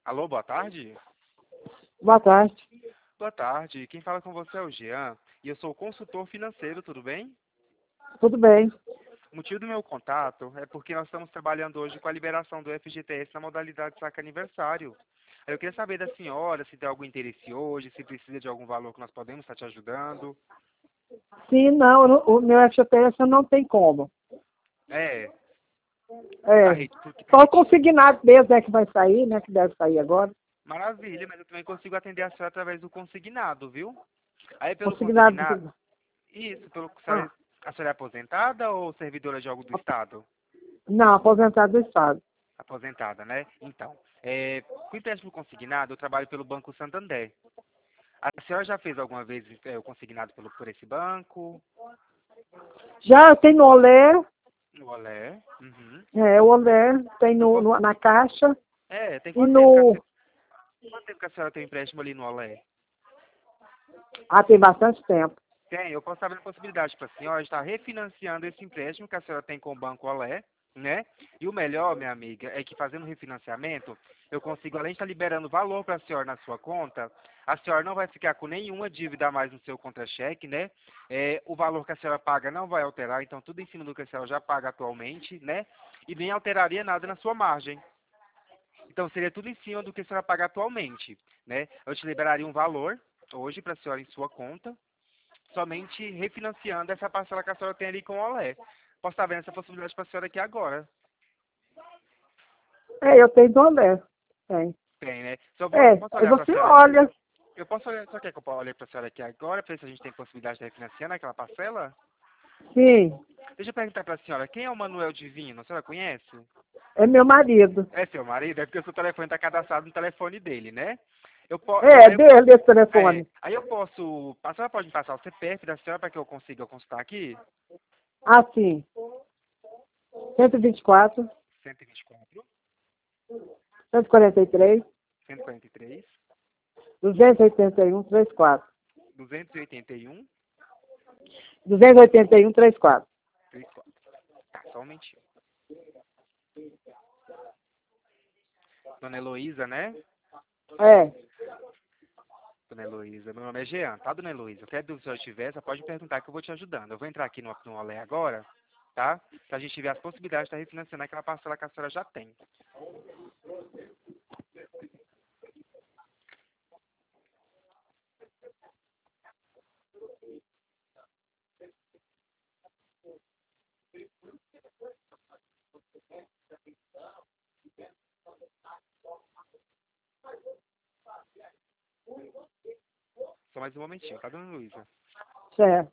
Alô, boa tarde? Boa tarde. Boa tarde. Quem fala com você é o Jean e eu sou consultor financeiro, tudo bem? Tudo bem? O motivo do meu contato é porque nós estamos trabalhando hoje com a liberação do FGTS na modalidade saque aniversário. Eu queria saber da senhora se tem algum interesse hoje, se precisa de algum valor que nós podemos estar te ajudando. Sim, não, o meu FGTS não tem como. É, É, tá só o consignado mesmo é que vai sair, né? Que deve sair agora. maravilha, mas eu também consigo atender a senhora através do consignado, viu? Aí pelo Consignado. consignado, isso, Ah, a senhora é aposentada ou servidora de algo do Estado? não, aposentado do Estado. Aposentada, né? Então, com empréstimo consignado, eu trabalho pelo Banco Santander. A senhora já fez alguma vez o consignado por esse banco? Já tem no Olé, No Olé? Uhum. o Olé tem Eu posso... na Caixa tem e quanto tempo que no... quanto tempo que a senhora tem empréstimo ali no Olé? Ah, tem bastante tempo. Tem, eu posso saber a possibilidade para a senhora estar refinanciando esse empréstimo que a senhora tem com o Banco Olé, né? E o melhor, minha amiga, é que fazendo o refinanciamento, eu consigo, além de estar liberando valor para a senhora na sua conta, a senhora não vai ficar com nenhuma dívida a mais no seu contra-cheque, né? O valor que a senhora paga não vai alterar, então tudo em cima do que a senhora já paga atualmente, né? E nem alteraria nada na sua margem. Então seria tudo em cima do que a senhora paga atualmente, né? Eu te liberaria um valor hoje para a senhora em sua conta, somente refinanciando essa parcela que a senhora tem ali com o Olé. Posso estar vendo essa possibilidade para a senhora aqui agora. Eu tenho do Olé. Tem. Tem, né? Só posso Aí olhar para a você senhora aqui? olha. Eu posso olhar, só quer que eu olhe para a senhora aqui agora, para ver se a gente tem possibilidade de refinanciar naquela parcela? Sim, Deixa eu perguntar para a senhora, quem é o Manuel Divino? A senhora conhece? é meu marido. É seu marido? É porque o seu telefone está cadastrado no telefone dele, né? É, dele esse telefone. Aí eu posso... A senhora pode me passar o CPF da senhora para que eu consiga consultar aqui? Ah, sim. 124, 124, 143, 143, 281, 34. 281, 281, 34. 34. Tá, só um momentinho. Dona Heloísa, né? É. Dona Heloísa, meu nome é Jean, tá, Dona Heloísa? Qualquer dúvida se eu tiver, você pode me perguntar que eu vou te ajudando. Eu vou entrar aqui no Olé agora, tá? Pra gente ver as possibilidades de estar refinanciando aquela parcela que a senhora já tem. Só mais um momentinho, tá, Dona Heloísa? Certo.